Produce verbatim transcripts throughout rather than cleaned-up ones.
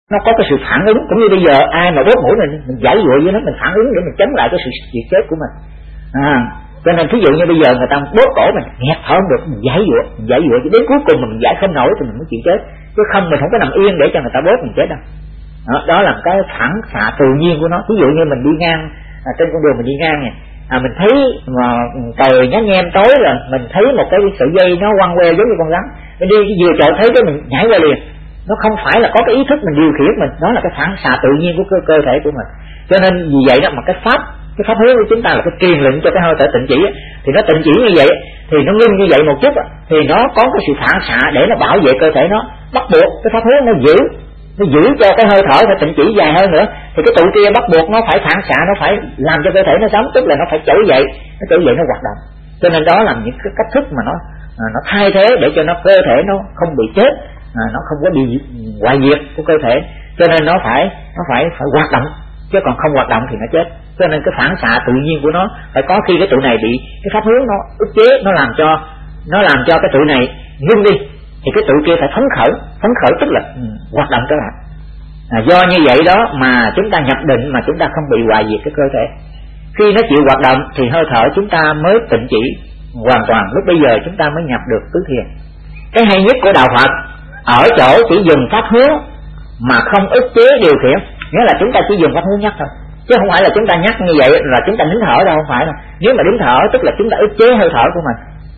nó có cái sự phản ứng. Cũng như bây giờ ai mà đốt mũi mình, mình giải dụa với nó, mình phản ứng để mình chống lại cái sự diệt chết của mình. À, cho nên ví dụ như bây giờ người ta đốt cổ mình, nghẹt thở không được, mình giải dụa, mình giải dụa cho đến cuối cùng mình giải không nổi thì mình mới chịu chết, chứ không mình không có nằm yên để cho người ta đốt mình chết đâu. Đó, đó là cái phản xạ tự nhiên của nó. Ví dụ như mình đi ngang à, trên con đường mình đi ngang này, à, mình thấy mà trời nhá nhem tối rồi, mình thấy một cái sợi dây nó quăng que giống như con rắn, mình đi vừa chợt thấy cái mình nhảy qua liền. Nó không phải là có cái ý thức mình điều khiển mình, đó là cái phản xạ tự nhiên của cơ, cơ thể của mình. Cho nên vì vậy đó mà cái pháp cái pháp hướng của chúng ta là cái truyền lệnh cho cái hơi thở tịnh chỉ ấy. Thì nó tịnh chỉ như vậy thì nó ngưng như vậy một chút thì nó có cái sự phản xạ để nó bảo vệ cơ thể nó, bắt buộc cái pháp hướng nó giữ nó giữ cho cái hơi thở phải tịnh chỉ dài hơn nữa, thì cái tụ kia bắt buộc nó phải phản xạ, nó phải làm cho cơ thể nó sống, tức là nó phải trỗi dậy, nó trỗi dậy nó hoạt động. Cho nên đó là những cái cách thức mà nó à, nó thay thế để cho nó cơ thể nó không bị chết, à, nó không có bị hoại diệt của cơ thể. Cho nên nó phải nó phải phải hoạt động, chứ còn không hoạt động thì nó chết. Cho nên cái phản xạ tự nhiên của nó phải có khi cái tụ này bị cái pháp hướng nó ức chế, nó làm cho nó làm cho cái tụ này ngưng đi, thì cái tụ kia phải phấn khởi, phấn khởi tức là ừ, hoạt động trở lại. À, do như vậy đó mà chúng ta nhập định mà chúng ta không bị hoại diệt cái cơ thể. Khi nó chịu hoạt động thì hơi thở chúng ta mới tịnh chỉ hoàn toàn. Lúc bây giờ chúng ta mới nhập được tứ thiền. Cái hay nhất của đạo Phật ở chỗ chỉ dùng pháp hướng mà không ức chế điều khiển, nghĩa là chúng ta chỉ dùng pháp hướng nhắc thôi, chứ không phải là chúng ta nhắc như vậy là chúng ta nín thở đâu, không phải đâu. Nếu mà nín thở tức là chúng ta ức chế hơi thở của mình,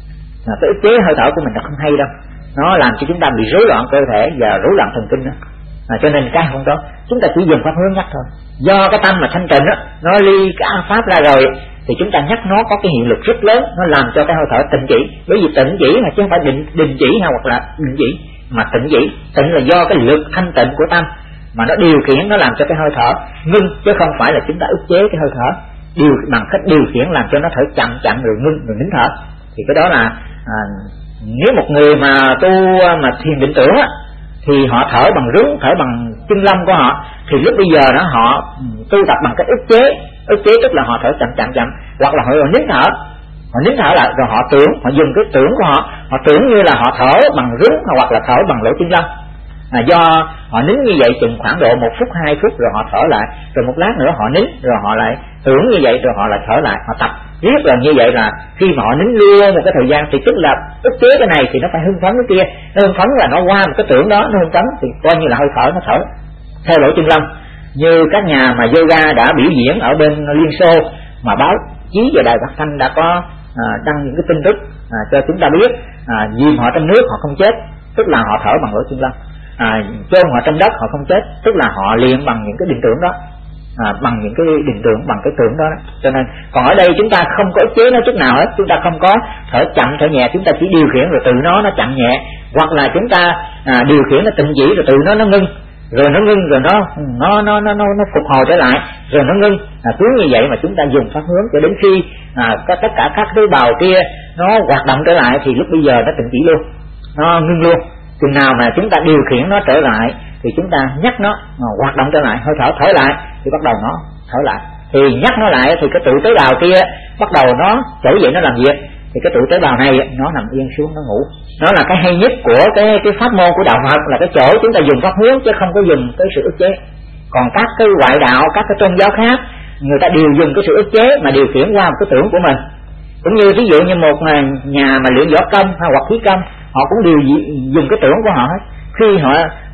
à, cái ức chế hơi thở của mình là không hay đâu, nó làm cho chúng ta bị rối loạn cơ thể và rối loạn thần kinh đó. À, cho nên cái không đó, chúng ta chỉ dùng pháp hướng nhắc thôi. Do cái tâm mà thanh tịnh á, nó ly cái pháp ra rồi thì chúng ta nhắc nó có cái hiệu lực rất lớn, nó làm cho cái hơi thở tịnh chỉ. Bởi vì tịnh chỉ mà chứ không phải định định chỉ hay hoặc là định chỉ, mà tịnh chỉ, tịnh là do cái lực thanh tịnh của tâm mà nó điều khiển, nó làm cho cái hơi thở ngưng, chứ không phải là chúng ta ức chế cái hơi thở điều bằng cách điều khiển làm cho nó thở chậm chậm rồi ngưng rồi nín thở. Thì cái đó là à, nếu một người mà tu mà thiền định tưởng á, thì họ thở bằng rứng, thở bằng chân lâm của họ, thì lúc bây giờ đó họ tu tập bằng cách ức chế. Ức chế tức là họ thở chậm chậm chậm, hoặc là họ nín thở, họ nín thở lại rồi họ tưởng, họ dùng cái tưởng của họ, họ tưởng như là họ thở bằng rứng hoặc là thở bằng lỗ chân lâm. À, do họ nín như vậy chừng khoảng độ một phút hai phút rồi họ thở lại, rồi một lát nữa họ nín rồi họ lại tưởng như vậy rồi họ lại thở lại, họ tập riết là như vậy, là khi mà họ nín luôn một cái thời gian thì tức là ức chế cái này thì nó phải hưng phấn cái kia, nó hưng phấn là nó qua một cái tưởng đó, nó hưng phấn thì coi như là hơi thở nó thở theo lỗ chân lông. Như các nhà mà yoga đã biểu diễn ở bên Liên Xô mà báo chí và đài phát thanh đã có à, đăng những cái tin tức à, cho chúng ta biết à, chìm họ trong nước họ không chết, tức là họ thở bằng lỗ chân lông, à, chôn họ trong đất họ không chết, tức là họ luyện bằng những cái định tưởng đó, à, bằng những cái định tưởng, bằng cái tưởng đó, đó. Cho nên còn ở đây chúng ta không có ức chế nó chút nào hết, chúng ta không có thở chậm thở nhẹ, chúng ta chỉ điều khiển rồi tự nó nó chậm nhẹ, hoặc là chúng ta à, điều khiển nó tịnh chỉ rồi tự nó nó ngưng, rồi nó ngưng rồi nó nó nó nó nó phục hồi trở lại rồi nó ngưng. À, cứ như vậy mà chúng ta dùng pháp hướng cho đến khi à, tất cả các tế bào kia nó hoạt động trở lại thì lúc bây giờ nó tịnh chỉ luôn, nó ngưng luôn. Chừng nào mà chúng ta điều khiển nó trở lại thì chúng ta nhắc nó à, hoạt động trở lại, hơi thở thở lại thì bắt đầu nó thở lại, thì nhắc nó lại thì cái tụ tế bào kia bắt đầu nó trỗi dậy nó làm việc, thì cái tụ tế bào này nó nằm yên xuống nó ngủ. Đó là cái hay nhất của cái cái pháp môn của đạo Phật, là cái chỗ chúng ta dùng pháp hướng chứ không có dùng cái sự ức chế. Còn các cái ngoại đạo, các cái tôn giáo khác người ta đều dùng cái sự ức chế mà điều khiển qua một cái tưởng của mình. Cũng như ví dụ như một nhà mà luyện võ công hay hoặc khí công, họ cũng đều dùng cái tưởng của họ hết. Khi họ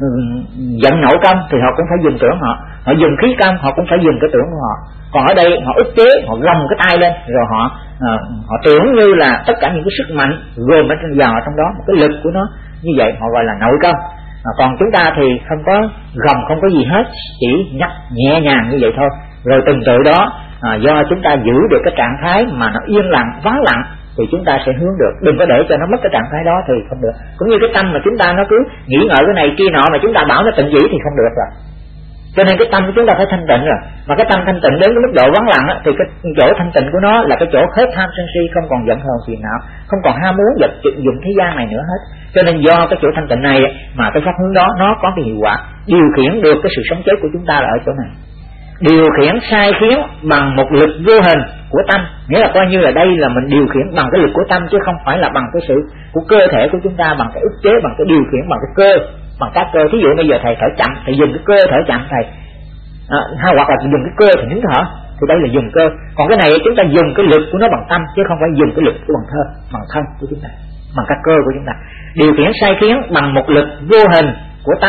giận nội công thì họ cũng phải dùng tưởng họ, họ dùng khí công họ cũng phải dùng cái tưởng của họ. Còn ở đây họ ức chế, họ gồng cái tay lên rồi họ à, họ tưởng như là tất cả những cái sức mạnh gồm ở trong vào trong đó, một cái lực của nó như vậy họ gọi là nội công. À, còn chúng ta thì không có gồng, không có gì hết, chỉ nhắc nhẹ nhàng như vậy thôi. Rồi từng tự đó à, do chúng ta giữ được cái trạng thái mà nó yên lặng, vắng lặng thì chúng ta sẽ hướng được. Đừng có để cho nó mất cái trạng thái đó thì không được. Cũng như cái tâm mà chúng ta nó cứ nghĩ ngợi cái này kia nọ mà chúng ta bảo nó tịnh chỉ thì không được rồi. Cho nên cái tâm của chúng ta phải thanh tịnh rồi. Mà cái tâm thanh tịnh đến cái mức độ vắng lặng á, thì cái chỗ thanh tịnh của nó là cái chỗ hết tham sân si, không còn giận hờn phiền não, không còn ham muốn vật dụng thế gian này nữa hết. Cho nên do cái chỗ thanh tịnh này mà cái pháp hướng đó nó có cái hiệu quả điều khiển được cái sự sống chết của chúng ta là ở chỗ này. Điều khiển sai khiến bằng một lực vô hình của tâm, nghĩa là coi như là đây là mình điều khiển bằng cái lực của tâm chứ không phải là bằng cái sự của cơ thể của chúng ta, bằng cái ức chế, bằng cái điều khiển bằng cái cơ. bằng các cơ. Thí dụ bây giờ thầy thở chậm thì dùng cái cơ thở chậm thầy, à, hay hoặc là dùng cái cơ thì nín thở, thì đây là dùng cơ. Còn cái này chúng ta dùng cái lực của nó bằng tâm, chứ không phải dùng cái lực của bằng thân, bằng thân của chúng ta, bằng các cơ của chúng ta. Điều khiển sai khiến bằng một lực vô hình của tâm,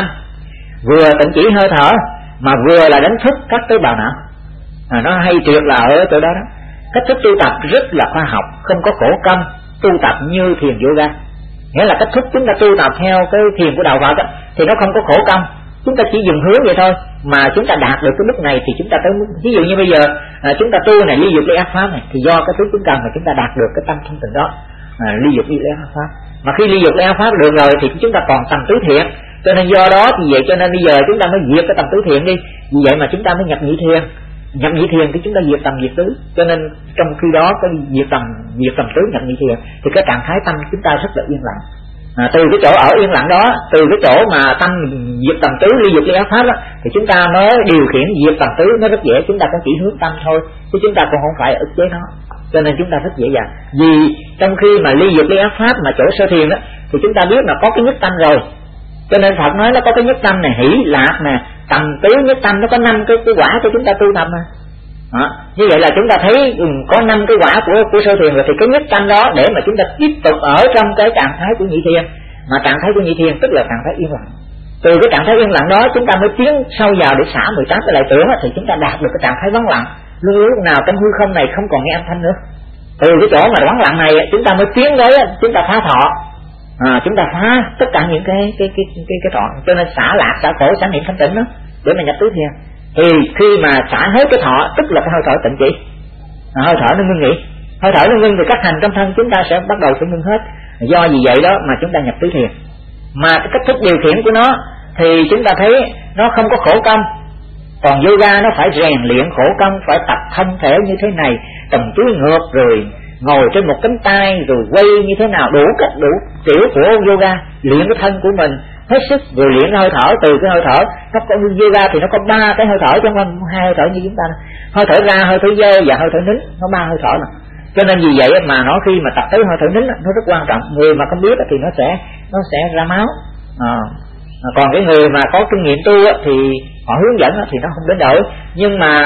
vừa tịnh chỉ hơi thở mà vừa là đánh thức các tế bào não. À, nó hay triệt là ở chỗ đó đó. Cách thức tu tập rất là khoa học, không có khổ công, tu tập như thiền yoga. Nghĩa là cách thức chúng ta tu tập theo cái thiền của đạo Phật đó, thì nó không có khổ công, chúng ta chỉ dừng hướng vậy thôi mà chúng ta đạt được cái mức này thì chúng ta tới. Ví dụ như bây giờ à, chúng ta tu này ly dục ly ác pháp này thì do cái thứ chúng cần mà chúng ta đạt được cái tâm thanh tịnh đó, à, ly dục ly ác pháp. Mà khi ly dục ly ác pháp được rồi thì chúng ta còn tầm tứ thiện, cho nên do đó thì vậy cho nên bây giờ chúng ta mới diệt cái tầm tứ thiện đi, vì vậy mà chúng ta mới nhập nhị thiền. Nhập nhị thiền thì chúng ta diệt tầm diệt tứ, cho nên trong khi đó cái diệt tầm diệt tầm tứ nhập nhị thiền thì cái trạng thái tâm chúng ta rất là yên lặng. À, từ cái chỗ ở yên lặng đó, từ cái chỗ mà tâm diệt tầm tứ ly dục ly ác pháp đó, thì chúng ta mới điều khiển diệt tầm tứ nó rất dễ. Chúng ta cũng chỉ hướng tâm thôi, chứ chúng ta cũng không phải ức chế nó, cho nên chúng ta rất dễ dàng. Vì trong khi mà ly dục ly ác pháp mà chỗ sơ thiền đó thì chúng ta biết là có cái nhất tâm rồi, cho nên Phật nói nó có cái nhất tâm này, hỷ lạc nè, tầm tứ nhất tâm, nó có năm cái, cái quả cho chúng ta tu tập mà. Đó. Như vậy là chúng ta thấy ừ, có năm cái quả của của sơ thiền rồi, thì cái nhất tâm đó để mà chúng ta tiếp tục ở trong cái trạng thái của nhị thiền. Mà trạng thái của nhị thiền tức là trạng thái yên lặng. Từ cái trạng thái yên lặng đó chúng ta mới tiến sâu vào để xả mười tám cái lại tưởng, thì chúng ta đạt được cái trạng thái vắng lặng. Luôn lúc nào trong hư không này không còn nghe âm thanh nữa. Từ cái chỗ mà vắng lặng này chúng ta mới tiến tới, chúng ta phá thọ. À, chúng ta phá tất cả những cái cái cái cái cái thọ, cho nên xả lạc, xả khổ, xả niệm thanh tịnh đó để mà nhập tứ thiền. Thì khi mà xả hết cái thọ tức là cái hơi thở tịnh chỉ, à, hơi thở nó ngưng nghỉ, hơi thở nó ngưng thì các hành trong thân chúng ta sẽ bắt đầu phải ngưng hết. Do vì vậy đó mà chúng ta nhập tứ thiền. Mà cái cách thức điều khiển của nó thì chúng ta thấy nó không có khổ công. Còn yoga nó phải rèn luyện khổ công, phải tập thân thể như thế này, tầm chuối ngược, rồi ngồi trên một cánh tay, rồi quay như thế nào, đủ cách đủ kiểu của yoga. Luyện cái thân của mình hết sức, rồi luyện hơi thở. Từ cái hơi thở nó có yoga thì nó có ba cái hơi thở, chứ không hai hơi thở như chúng ta. Hơi thở ra, hơi thở vô và hơi thở nín, nó ba hơi thở nè. Cho nên vì vậy mà nó khi mà tập tới hơi thở nín nó rất quan trọng. Người mà không biết thì nó sẽ nó sẽ ra máu. À, còn cái người mà có kinh nghiệm tu thì họ hướng dẫn thì nó không đến đổi. Nhưng mà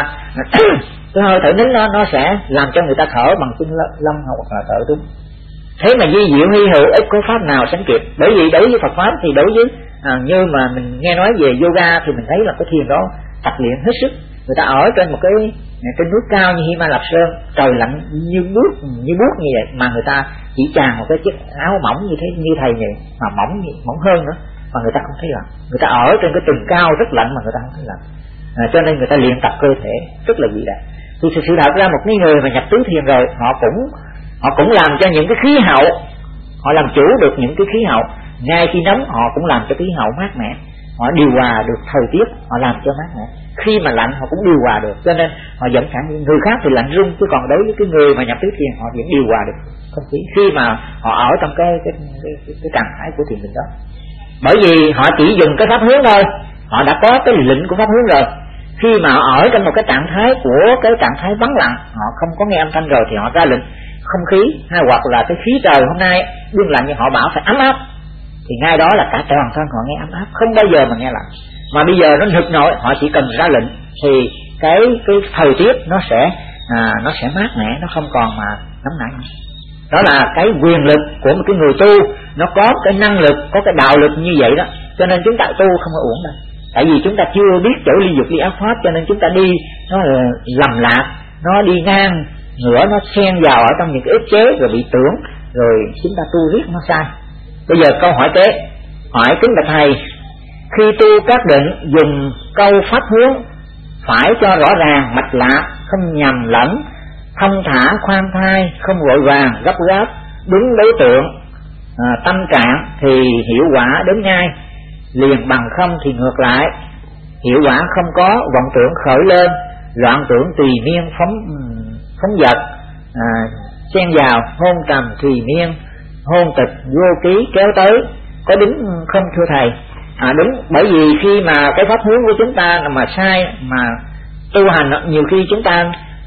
cái hơi thở nín nó nó sẽ làm cho người ta thở bằng chân lâm hoặc là thở đúng. Thế mà di diệu hy hữu, ít có pháp nào sánh kịp. Bởi vì đối với Phật pháp thì đối với à, như mà mình nghe nói về yoga thì mình thấy là cái thiền đó tập luyện hết sức. Người ta ở trên một cái trên núi cao như Hy Ma Lạp Sơn, trời lạnh như buốt như buốt như vậy, mà người ta chỉ tràn một cái chiếc áo mỏng như thế như thầy vậy, mà mỏng mỏng hơn nữa, mà người ta không thấy lạnh. Người ta ở trên cái tầng cao rất lạnh mà người ta không thấy lạnh. À, cho nên người ta luyện tập cơ thể rất là vĩ đại. Thì sự, sự thật ra một cái người mà nhập tứ thiền rồi, họ cũng họ cũng làm cho những cái khí hậu, họ làm chủ được những cái khí hậu. Ngay khi nóng họ cũng làm cho khí hậu mát mẻ, họ điều hòa được thời tiết, họ làm cho mát mẻ. Khi mà lạnh họ cũng điều hòa được, cho nên họ vẫn khả người khác thì lạnh run, chứ còn đối với cái người mà nhập tứ thiền họ vẫn điều hòa được không khí khi mà họ ở trong cái cái cái, cái, cái trạng thái của thiền định đó. Bởi vì họ chỉ dùng cái pháp hướng thôi, họ đã có cái lệnh của pháp hướng rồi. Khi mà họ ở trong một cái trạng thái của cái trạng thái vắng lặng, họ không có nghe âm thanh rồi thì họ ra lệnh không khí hay hoặc là cái khí trời hôm nay đương lạnh, nhưng họ bảo phải ấm áp, thì ngay đó là cả toàn thân họ nghe ấm áp, không bao giờ mà nghe lạnh. Mà bây giờ nó nực nổi, họ chỉ cần ra lệnh thì cái cái thời tiết nó sẽ à, nó sẽ mát mẻ, nó không còn mà nóng nảy. Đó là cái quyền lực của một cái người tu, nó có cái năng lực, có cái đạo lực như vậy đó. Cho nên chúng ta tu không có uổng đâu. Tại vì chúng ta chưa biết chỗ ly dục ly ác pháp, cho nên chúng ta đi nó lầm lạc, nó đi ngang ngửa, nó xen vào ở trong những cái ức chế rồi bị tưởng, rồi chúng ta tu riết nó sai. Bây giờ câu hỏi kế, hỏi kính bạch thầy, khi tu các định dùng câu pháp hướng phải cho rõ ràng mạch lạc, không nhầm lẫn, thông thả khoan thai, không vội vàng gấp gáp, đúng đối tượng à, tâm trạng thì hiệu quả đến ngay, liền bằng không thì ngược lại, hiệu quả không có, vọng tưởng khởi lên, loạn tưởng tùy miên phóng phóng vật, à, xen vào hôn trầm tùy miên, hôn tịch vô ký kéo tới, có đúng không thưa thầy? À đúng, bởi vì khi mà cái pháp hướng của chúng ta mà sai, mà tu hành nhiều khi chúng ta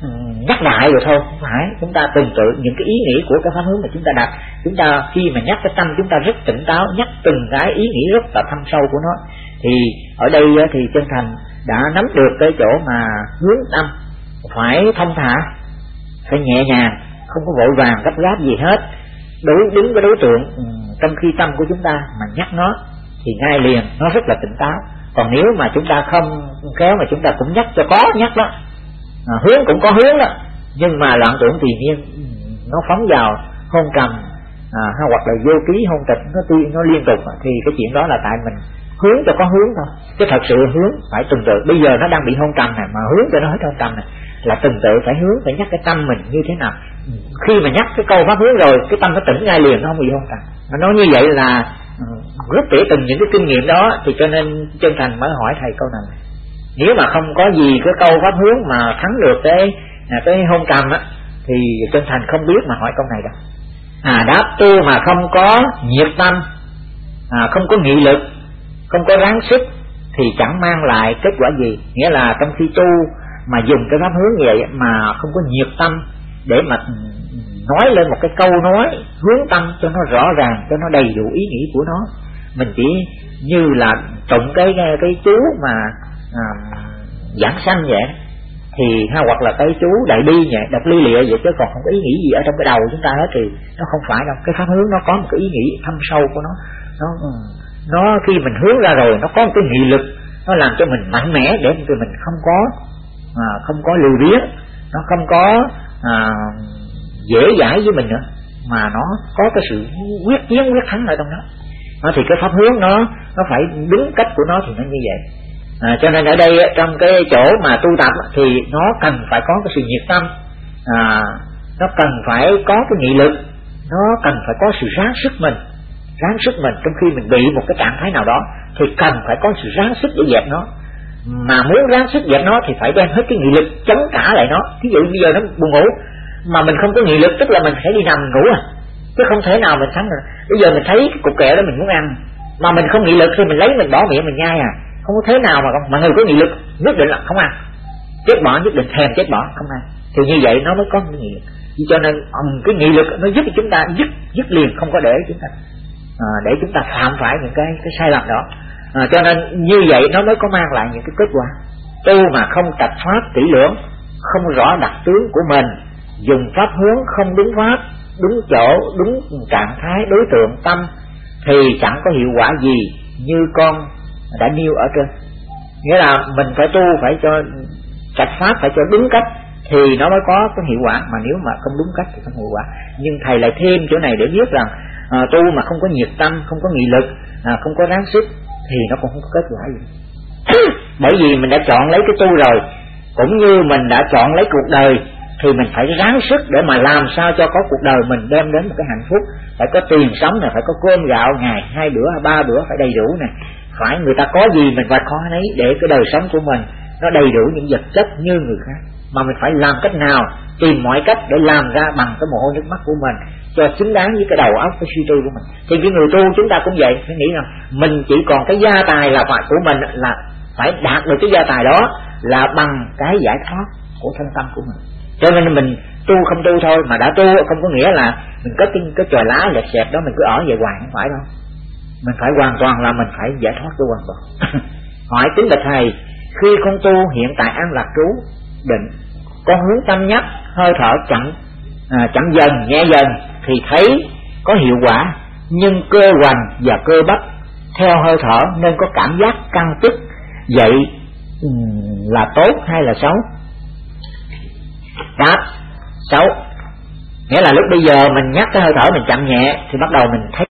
nhắc đại rồi thôi, không phải. Chúng ta từng tự những cái ý nghĩa của cái pháp hướng mà chúng ta đặt. Chúng ta khi mà nhắc cái tâm chúng ta rất tỉnh táo, nhắc từng cái ý nghĩa rất là thâm sâu của nó. Thì ở đây thì Chân Thành đã nắm được cái chỗ mà hướng tâm phải thông thả, phải nhẹ nhàng, không có vội vàng gấp gáp gì hết. Đối đứng với đối tượng trong khi tâm của chúng ta mà nhắc nó thì ngay liền nó rất là tỉnh táo. Còn nếu mà chúng ta không khéo mà chúng ta cũng nhắc cho có nhắc đó, à, hướng cũng có hướng đó, nhưng mà loạn tưởng tùy nhiên nó phóng vào hôn trầm, à, hay hoặc là vô ký hôn tịch nó tuy nó liên tục, thì cái chuyện đó là tại mình hướng cho có hướng thôi. Chứ thật sự hướng phải từng tự. Bây giờ nó đang bị hôn trầm này mà hướng cho nó hết hôn trầm này là từng tự, phải hướng, phải nhắc cái tâm mình như thế nào. Khi mà nhắc cái câu pháp hướng rồi cái tâm nó tỉnh ngay liền, nó không bị hôn trầm. Nó nói như vậy là rất tỉ từng những cái kinh nghiệm đó, thì cho nên Chân Thành mới hỏi thầy câu này. Nếu mà không có gì cái câu pháp hướng mà thắng được cái cái hôn trầm á, thì Chân Thành không biết mà hỏi câu này đâu. À, đáp tu mà không có nhiệt tâm, à, không có nghị lực, không có ráng sức thì chẳng mang lại kết quả gì. Nghĩa là trong khi tu mà dùng cái pháp hướng vậy mà không có nhiệt tâm để mà nói lên một cái câu nói hướng tâm cho nó rõ ràng, cho nó đầy đủ ý nghĩa của nó, mình chỉ như là tụng cái cái chú mà à, giảng sanh vậy, thì ha, hoặc là cái chú đại bi vậy, đọc ly lịa vậy, chứ còn không có ý nghĩ gì ở trong cái đầu chúng ta hết, thì nó không phải đâu. Cái pháp hướng nó có một cái ý nghĩ thâm sâu của nó, nó nó khi mình hướng ra rồi nó có một cái nghị lực, nó làm cho mình mạnh mẽ để mình không có à, không có lười biếng, nó không có à, dễ dãi với mình nữa, mà nó có cái sự quyết chiến quyết thắng ở trong đó. Nó thì cái pháp hướng nó nó phải đúng cách của nó thì nó như vậy. À, cho nên ở đây trong cái chỗ mà tu tập thì nó cần phải có cái sự nhiệt tâm, à, nó cần phải có cái nghị lực, nó cần phải có sự ráng sức mình, ráng sức mình trong khi mình bị một cái trạng thái nào đó thì cần phải có sự ráng sức để dẹp nó. Mà muốn ráng sức dẹp nó thì phải đem hết cái nghị lực chống trả lại nó. Ví dụ bây giờ nó buồn ngủ mà mình không có nghị lực, tức là mình phải đi nằm ngủ à, chứ không thể nào mình thắng được. Bây giờ mình thấy cái cục kẹo đó mình muốn ăn mà mình không nghị lực thì mình lấy mình bỏ miệng mình nhai à, không có thế nào mà không. Mà người có nghị lực nhất định là không ăn, chết bỏ, nhất định thèm chết bỏ không ăn, thì như vậy nó mới có cái nghị lực. Cho nên cái nghị lực nó giúp chúng ta dứt dứt liền, không có để chúng ta à, để chúng ta phạm phải những cái cái sai lầm đó. À, cho nên như vậy nó mới có mang lại những cái kết quả. Tu mà không tập pháp kỹ lưỡng, không rõ đặc tướng của mình, dùng pháp hướng không đúng pháp, đúng chỗ, đúng trạng thái, đối tượng, tâm thì chẳng có hiệu quả gì như con đã nêu ở trên. Nghĩa là mình phải tu, phải cho trạch pháp, phải cho đúng cách thì nó mới có cái hiệu quả, mà nếu mà không đúng cách thì không hiệu quả. Nhưng thầy lại thêm chỗ này để biết rằng à, tu mà không có nhiệt tâm, không có nghị lực, à, không có ráng sức thì nó cũng không có kết quả gì. Bởi vì mình đã chọn lấy cái tu rồi, cũng như mình đã chọn lấy cuộc đời, thì mình phải ráng sức để mà làm sao cho có cuộc đời mình đem đến một cái hạnh phúc. Phải có tiền sống này, phải có cơm gạo ngày hai bữa ba bữa phải đầy đủ này, phải người ta có gì mình phải có nấy, để cái đời sống của mình nó đầy đủ những vật chất như người khác. Mà mình phải làm cách nào, tìm mọi cách để làm ra bằng cái mồ hôi nước mắt của mình cho xứng đáng với cái đầu óc, cái suy tư của mình. Thì cái người tu chúng ta cũng vậy, phải nghĩ rằng mình chỉ còn cái gia tài là phải của mình, là phải đạt được cái gia tài đó là bằng cái giải thoát của thân tâm của mình. Cho nên mình tu không tu thôi, mà đã tu không có nghĩa là mình có cái, cái trò lá lẹt xẹt đó mình cứ ở vậy hoài, không phải đâu. Mình phải hoàn toàn là mình phải giải thoát cho hoàn toàn. Hỏi kính bạch thầy, khi con tu hiện tại an lạc trú định, con hướng tâm nhắc hơi thở chậm à, chậm dần nhẹ dần thì thấy có hiệu quả, nhưng cơ hoành và cơ bắp theo hơi thở nên có cảm giác căng tức, vậy là tốt hay là xấu? Đáp: xấu. Nghĩa là lúc bây giờ mình nhắc cái hơi thở mình chậm nhẹ thì bắt đầu mình thấy